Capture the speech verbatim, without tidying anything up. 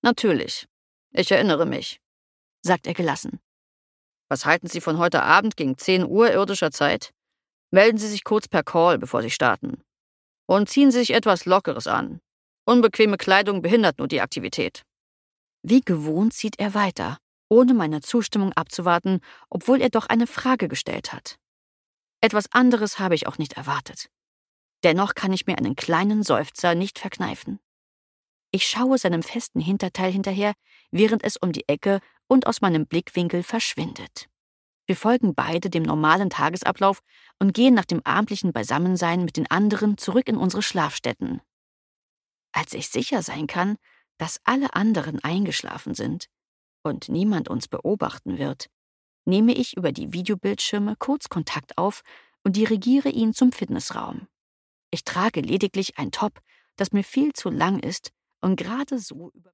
Natürlich. Ich erinnere mich, sagt er gelassen. Was halten Sie von heute Abend gegen zehn Uhr irdischer Zeit? Melden Sie sich kurz per Call, bevor Sie starten. Und ziehen Sie sich etwas Lockeres an. Unbequeme Kleidung behindert nur die Aktivität. Wie gewohnt zieht er weiter, ohne meine Zustimmung abzuwarten, obwohl er doch eine Frage gestellt hat. Etwas anderes habe ich auch nicht erwartet. Dennoch kann ich mir einen kleinen Seufzer nicht verkneifen. Ich schaue seinem festen Hinterteil hinterher, während es um die Ecke und aus meinem Blickwinkel verschwindet. Wir folgen beide dem normalen Tagesablauf und gehen nach dem abendlichen Beisammensein mit den anderen zurück in unsere Schlafstätten. Als ich sicher sein kann, dass alle anderen eingeschlafen sind und niemand uns beobachten wird, nehme ich über die Videobildschirme kurz Kontakt auf und dirigiere ihn zum Fitnessraum. Ich trage lediglich ein Top, das mir viel zu lang ist und gerade so über